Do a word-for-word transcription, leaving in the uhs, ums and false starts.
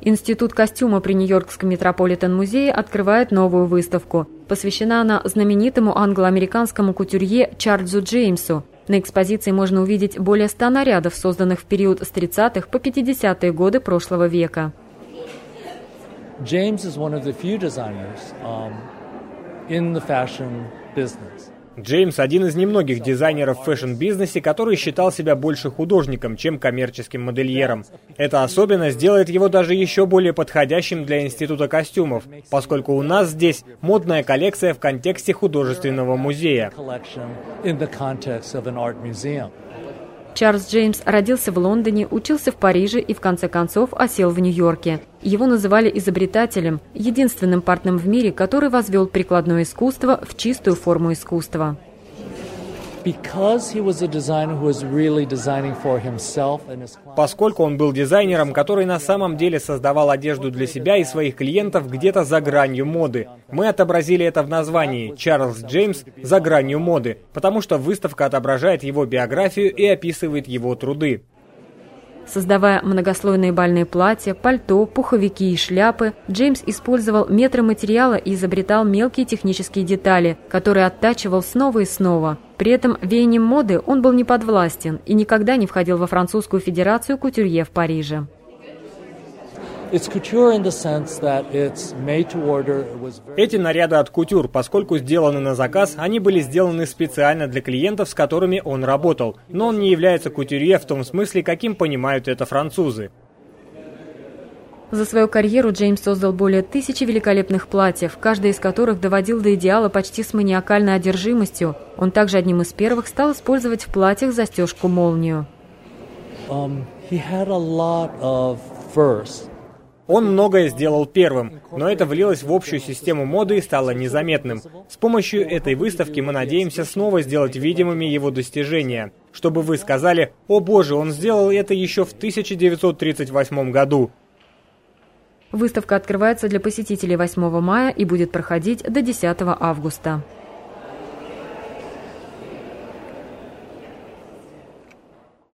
Институт костюма при Нью-Йоркском Метрополитен-музее открывает новую выставку. Посвящена она знаменитому англо-американскому кутюрье Чарльзу Джеймсу. На экспозиции можно увидеть более ста нарядов, созданных в период с тридцатых по пятидесятые годы прошлого века. James is one of the few designers um, in the fashion business. Джеймс – один из немногих дизайнеров в фэшн-бизнесе, который считал себя больше художником, чем коммерческим модельером. Эта особенность делает его даже еще более подходящим для Института костюмов, поскольку у нас здесь модная коллекция в контексте художественного музея. Чарльз Джеймс родился в Лондоне, учился в Париже и в конце концов осел в Нью-Йорке. Его называли изобретателем, единственным партнером в мире, который возвел прикладное искусство в чистую форму искусства. Поскольку он был дизайнером, который на самом деле создавал одежду для себя и своих клиентов где-то за гранью моды, мы отобразили это в названии «Чарльз Джеймс за гранью моды», потому что выставка отображает его биографию и описывает его труды. Создавая многослойные бальные платья, пальто, пуховики и шляпы, Джеймс использовал метры материала и изобретал мелкие технические детали, которые оттачивал снова и снова. При этом веянием моды он был не подвластен и никогда не входил во французскую федерацию кутюрье в Париже. Эти наряды от кутюр, поскольку сделаны на заказ, они были сделаны специально для клиентов, с которыми он работал. Но он не является кутюрье в том смысле, каким понимают это французы. За свою карьеру Джеймс создал более тысячи великолепных платьев, каждое из которых доводил до идеала почти с маниакальной одержимостью. Он также одним из первых стал использовать в платьях застежку-молнию. Um, he had a lot of firsts. Он многое сделал первым, но это влилось в общую систему моды и стало незаметным. С помощью этой выставки мы надеемся снова сделать видимыми его достижения, чтобы вы сказали: «О боже, он сделал это еще в тысяча девятьсот тридцать восьмом году». Выставка открывается для посетителей восьмого мая и будет проходить до десятого августа.